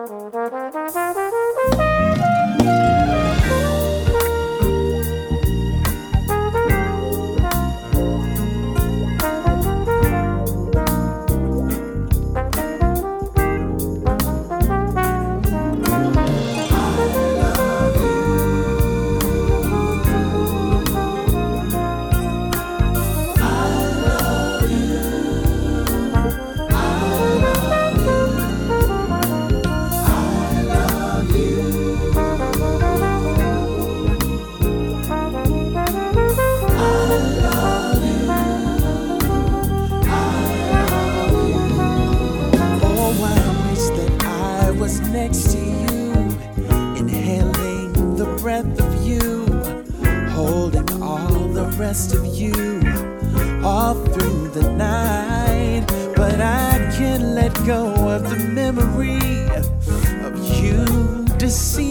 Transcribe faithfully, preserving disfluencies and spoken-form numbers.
Next to you, inhaling the breath of you, holding all the rest of you all through the night. But I can't let go of the memory of you deceiving